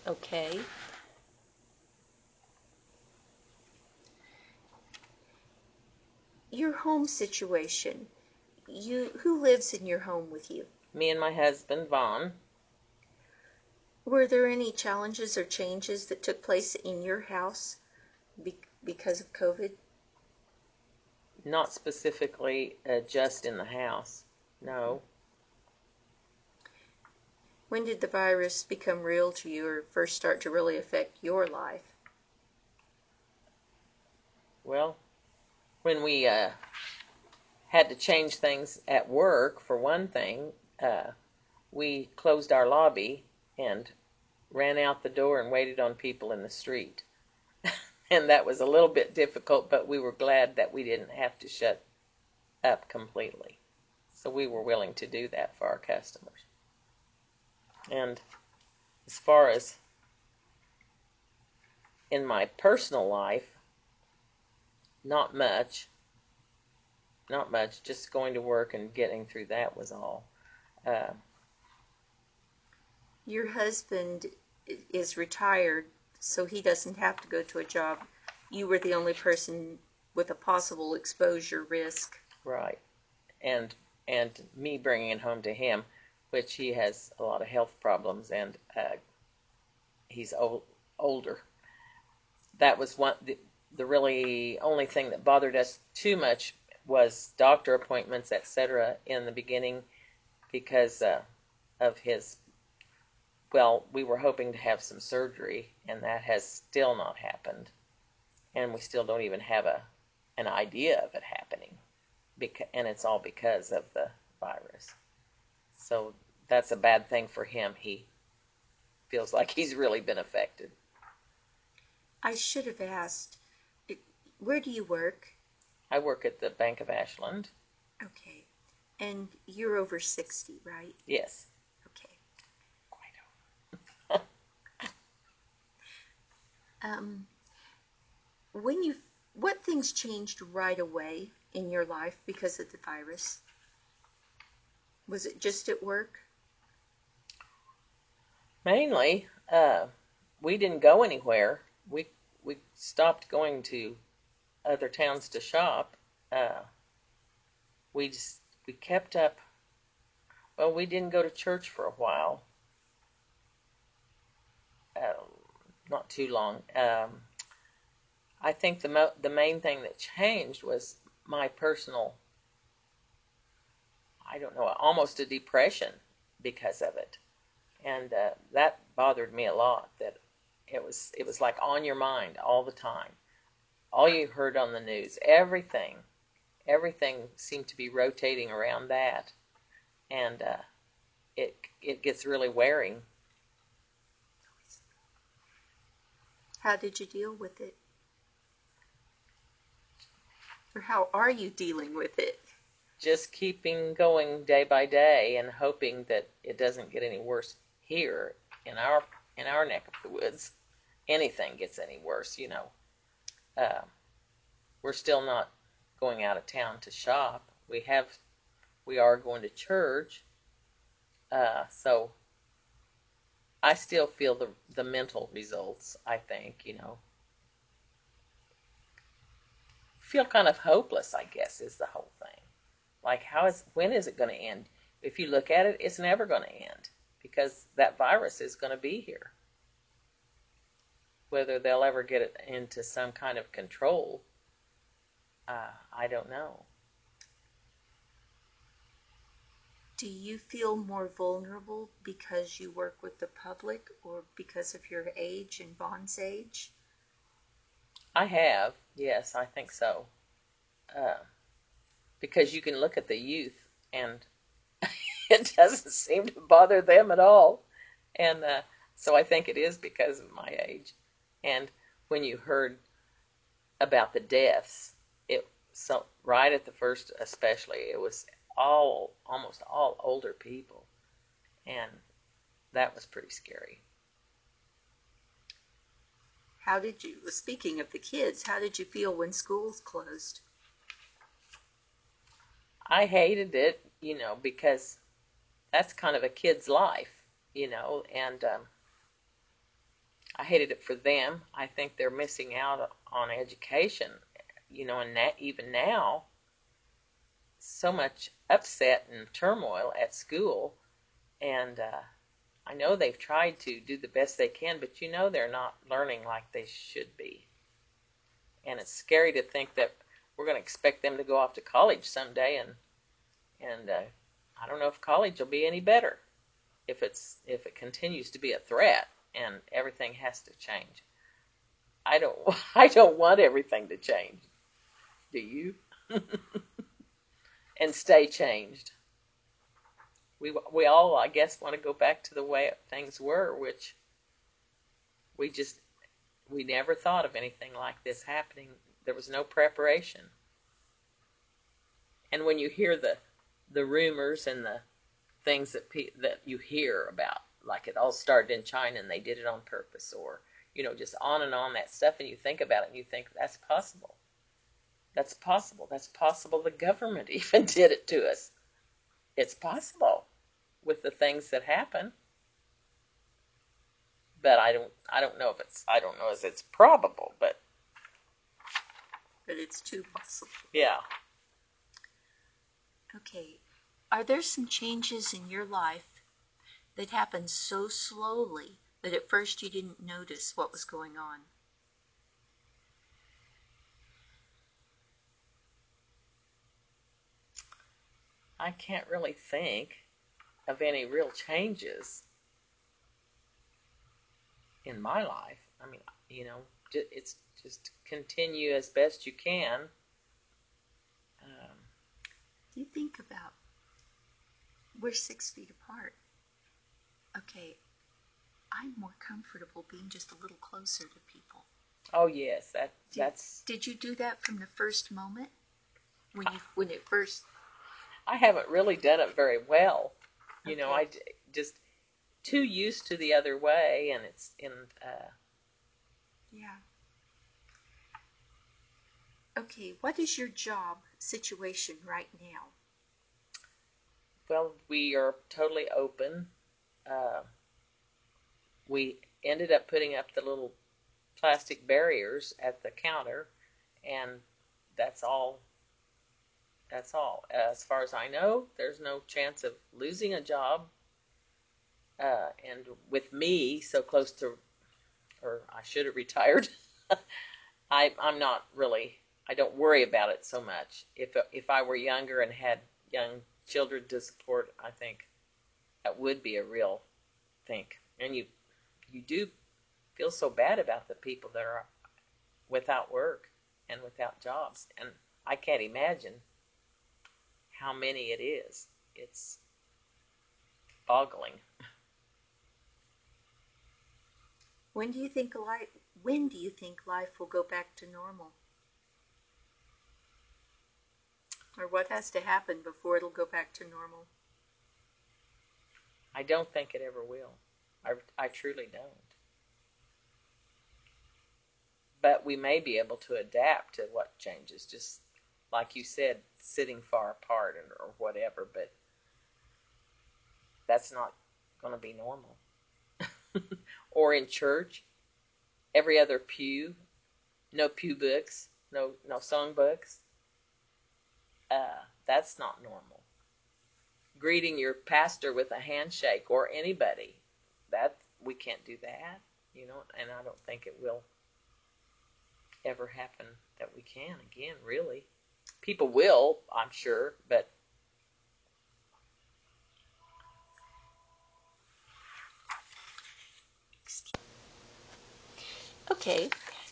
Okay. Your home situation. Who lives in your home with you? Me and my husband, Vaughn. Were there any challenges or changes that took place in your house because of COVID? Not specifically just in the house. No. When did the virus become real to you or first start to really affect your life? Well, when we had to change things at work, for one thing, we closed our lobby and ran out the door and waited on people in the street. And that was a little bit difficult, but we were glad that we didn't have to shut up completely. So we were willing to do that for our customers. And as far as in my personal life, not much. Not much. Just going to work and getting through that was all. Uh, Your husband is retired, so he doesn't have to go to a job. You were the only person with a possible exposure risk. right. And me bringing it home to him, which he has a lot of health problems and he's older. That was the really only thing that bothered us too much was doctor appointments, etc. in the beginning because of his. Well, we were hoping to have some surgery, and that has still not happened, and we still don't even have an idea of it happening, and it's all because of the virus. So that's a bad thing for him. He feels like he's really been affected. I should have asked, where do you work? I work at the Bank of Ashland. Okay. And you're over 60, right? Yes. Okay. Quite. Um, when you, what things changed right away in your life because of the virus? Was it just at work? Mainly, we didn't go anywhere. We stopped going to other towns to shop. Uh, we kept up. Well, we didn't go to church for a while. Not too long. I think the main thing that changed was my personal. I don't know, almost a depression because of it, and that bothered me a lot. That it was like on your mind all the time. All you heard on the news, everything seemed to be rotating around that, and it gets really wearing. How did you deal with it? Or how are you dealing with it? Just keeping going day by day and hoping that it doesn't get any worse here in our neck of the woods. Anything gets any worse, uh, we're still not going out of town to shop. We are going to church, so I still feel the mental results. I think feel kind of hopeless. I guess is the whole thing. Like when is it going to end? If you look at it, it's never going to end because that virus is going to be here. Whether they'll ever get it into some kind of control, I don't know. Do you feel more vulnerable because you work with the public or because of your age and Bond's age? I have, yes, I think so. Uh, because you can look at the youth and it doesn't seem to bother them at all. And so I think it is because of my age. And when you heard about the deaths, it so right at the first, especially, it was almost all older people, and that was pretty scary. How did you, speaking of the kids, how did you feel when schools closed? I hated it, because that's kind of a kid's life, and I hated it for them. I think they're missing out on education, and that even now, so much upset and turmoil at school, and I know they've tried to do the best they can, but they're not learning like they should be. And it's scary to think that we're going to expect them to go off to college someday, and I don't know if college will be any better if it continues to be a threat and everything has to change. I don't I don't want everything to change. Do you? And stay changed. We all, I guess, want to go back to the way things were, which we never thought of anything like this happening. There was no preparation. And when you hear the rumors and the things that you hear about, like it all started in China and they did it on purpose, or just on and on that stuff, and you think about it and you think that's possible. That's possible. That's possible. The government even did it to us. It's possible with the things that happen. But I don't know if it's probable, but it's too possible. Yeah. Okay. Are there some changes in your life that happened so slowly that at first you didn't notice what was going on? I can't really think of any real changes in my life. I mean, it's just continue as best you can. You think about, we're 6 feet apart. Okay, I'm more comfortable being just a little closer to people. Oh yes, that's. Did you do that from the first moment when it first? I haven't really done it very well. Okay. I just too used to the other way, and it's in. Yeah. Okay, what is your job situation right now? Well, we are totally open. We ended up putting up the little plastic barriers at the counter, and that's all. That's all. As far as I know, there's no chance of losing a job. And with me so close to, or I should have retired, I'm not really. I don't worry about it so much. If I were younger and had young children to support, I think that would be a real thing. And you do feel so bad about the people that are without work and without jobs, and I can't imagine how many it is. It's boggling. When do you think life will go back to normal? Or what has to happen before it'll go back to normal? I don't think it ever will. I truly don't. But we may be able to adapt to what changes, just like you said, sitting far apart or whatever, but that's not going to be normal. Or in church, every other pew, no pew books, no song books. That's not normal. Greeting your pastor with a handshake or anybody, that we can't do that, and I don't think it will ever happen that we can again, really. People will, I'm sure, but Okay.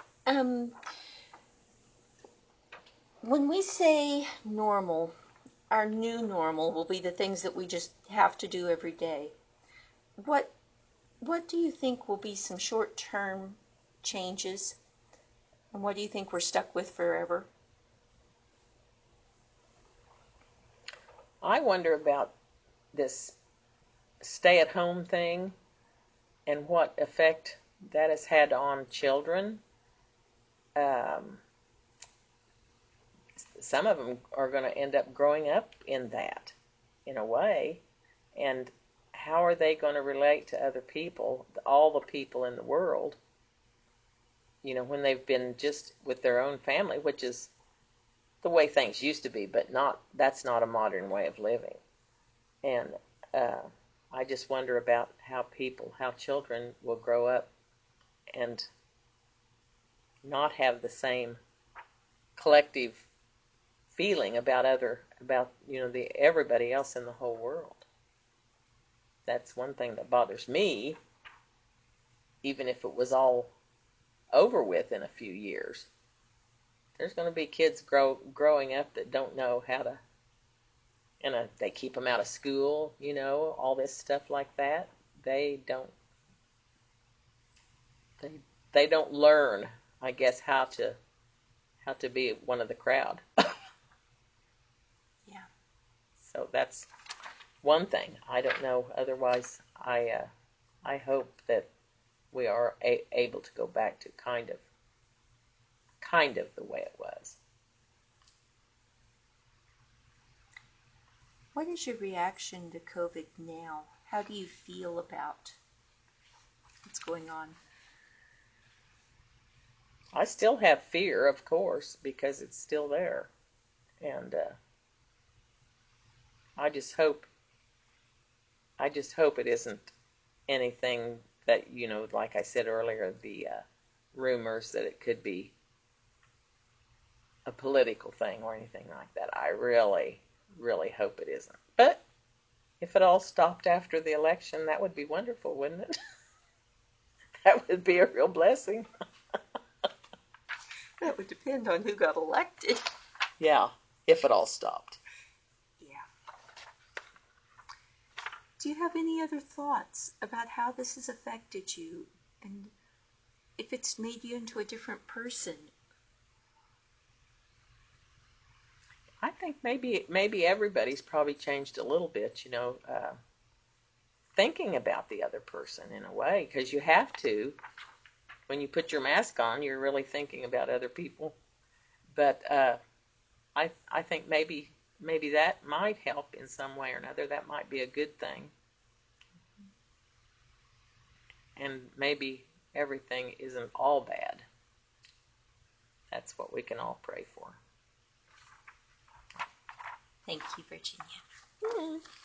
When we say normal, our new normal will be the things that we just have to do every day. What do you think will be some short-term changes? And what do you think we're stuck with forever? I wonder about this stay-at-home thing and what effect that has had on children. Some of them are going to end up growing up in that, in a way, and how are they going to relate to other people, all the people in the world, when they've been just with their own family, which is the way things used to be, but that's not a modern way of living. And uh, I just wonder about how children will grow up and not have the same collective feeling about the everybody else in the whole world. That's one thing that bothers me, even if it was all over with in a few years. There's going to be kids growing up that don't know how to, they keep them out of school, all this stuff like that. They don't they, they don't learn, I guess, how to be one of the crowd. Yeah. So that's one thing. I don't know. Otherwise, I hope that we are able to go back to kind of the way it was. What is your reaction to COVID now? How do you feel about what's going on? I still have fear, of course, because it's still there, and I just hope I just hope it isn't anything that like I said earlier, the rumors that it could be a political thing or anything like that. I really, really hope it isn't. But if it all stopped after the election, that would be wonderful, wouldn't it? That would be a real blessing. That would depend on who got elected. Yeah, if it all stopped. Yeah. Do you have any other thoughts about how this has affected you and if it's made you into a different person? I think maybe everybody's probably changed a little bit, thinking about the other person in a way, because you have to. When you put your mask on, you're really thinking about other people. But I think maybe that might help in some way or another. That might be a good thing, and maybe everything isn't all bad. That's what we can all pray for. Thank you, Virginia.